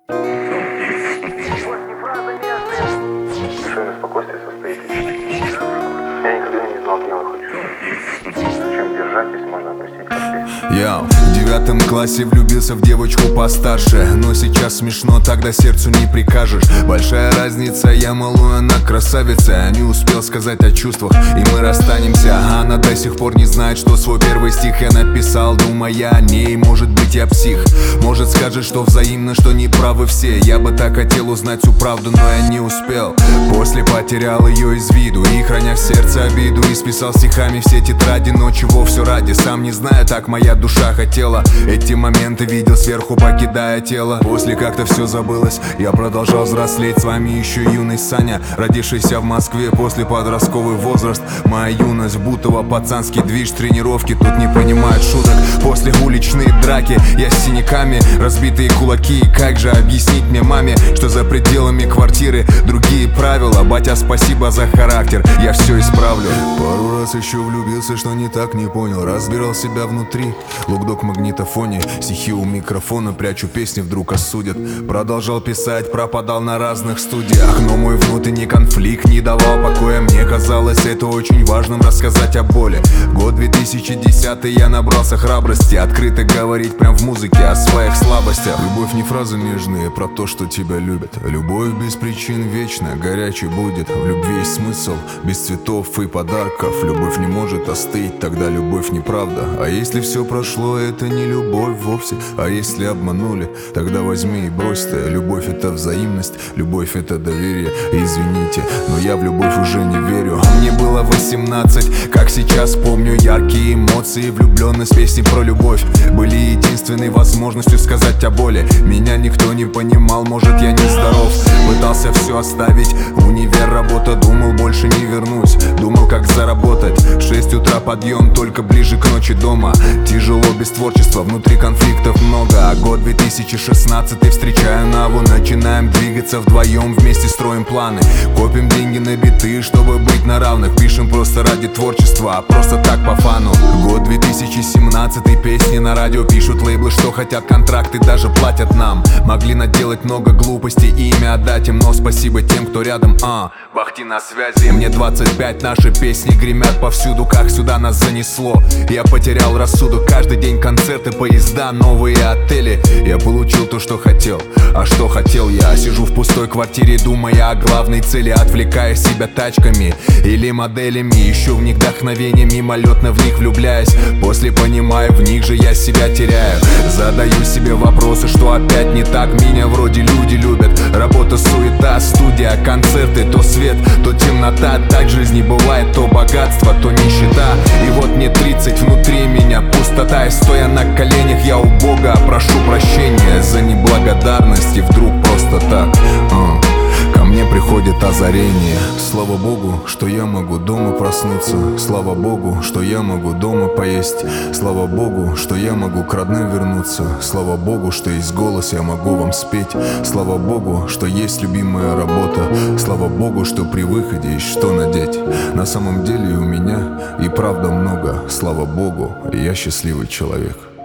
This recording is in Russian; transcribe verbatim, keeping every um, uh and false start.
Совершенно спокойствие состоит из чести. Я никогда не знал гнева хоть чуть-чуть. Зачем держать, если можно отпустить как есть? Я в девятом классе влюбился в девочку постарше, но сейчас смешно, тогда сердцу не прикажешь. Большая разница, я малую, она красавица. Я не успел сказать о чувствах, и мы расстанемся. Она до сих пор не знает, что свой первый стих я написал, думая о ней. Может быть, я псих, может скажет, что взаимно, что не правы все. Я бы так хотел узнать всю правду, но я не успел. После потерял ее из виду и, храня в сердце обиду, исписал стихами все тетради. Но чего все ради, сам не знаю, так моя душа хотела. Эти моменты видел сверху, покидая тело. После как-то все забылось, я продолжал взрослеть. С вами еще юный Саня, родившийся в Москве после подростковый возраст. Моя юность, Бутово, пацанский движ, тренировки, тут не понимают шуток. После уличные драки, я с синяками, разбитые кулаки. Как же объяснить мне маме, что за пределами квартиры другие правила? Батя, спасибо за характер, я все исправлю. Пару раз еще влюбился, что не так, не понял. Разбирал себя внутри, лукдок в магнитофоне. Стихи у микрофона, прячу песни, вдруг осудят. Продолжал писать, пропадал на разных студиях, но мой внутренний конфликт не давал покоя. Мне казалось это очень важным, рассказать о боли. Год две тысячи десятый, я набрался храбрости открыто говорить прям в музыке о своих слабостях. Любовь не фразы нежные про то, что тебя любят. Любовь без причин вечна, горячей будет. В любви есть смысл, без цветов и подарков. Любовь не может остыть, тогда любовь неправда. А если все прошло, это не любовь вовсе. А если обманули, тогда возьми и брось ты. Любовь это взаимность, любовь это доверие. Извините, но я в любовь уже не верю. Мне было восемнадцать, как сейчас помню, яркие эмоции, влюбленность, песни про любовь были единственной возможностью сказать о боли. Меня никто не понимал, может я не здоров. Пытался все оставить, универ, работа, думал больше не вернусь. Думал как заработать, в шесть утра подъем, только ближе к ночи дома. Тяжело без творчества, внутри конфликтов много. А год две тысячи шестнадцатый, встречаю Наву. Начинаем двигаться вдвоем, вместе строим планы. Копим деньги на биты, чтобы быть на равных. Пишем просто ради творчества, а просто так по фану. Год две тысячи семнадцатый, песни на радио пишут лейблы, что хотят, контракты даже платят нам. Могли наделать много глупостей и имя отдать им, но спасибо тем, кто рядом. А, Бахти на связи. Мне двадцать пять, наши песни гремят повсюду, как сюда нас занесло. Я потерял рассудок, каждый день концерты, поезда, новые отели. Я получил то, что хотел, а что хотел я? Сижу в пустой квартире, думая о главной цели, отвлекая себя тачками или моделями. Ищу в них вдохновение, мимолетно в них влюбляюсь. После понимаю, в них же я себя теряю. Задаю себе вопросы, что опять не так. Меня вроде люди любят, работа, суета, студия, концерты. То свет, то темнота, так жизни бывает. То богатство, то нищета. И вот мне тридцать, внутри меня пустота. И стоя на коленях, я у Бога прошу прощения за неблагодарность. И вдруг просто так uh. ко мне приходит озарение. Слава Богу, что я могу дома проснуться. Слава Богу, что я могу дома поесть. Слава Богу, что я могу к родным вернуться. Слава Богу, что есть голос, я могу вам спеть. Слава Богу, что есть любимая работа. Слава Богу, что при выходе есть что надеть. На самом деле у меня и правда много. Слава Богу, я счастливый человек.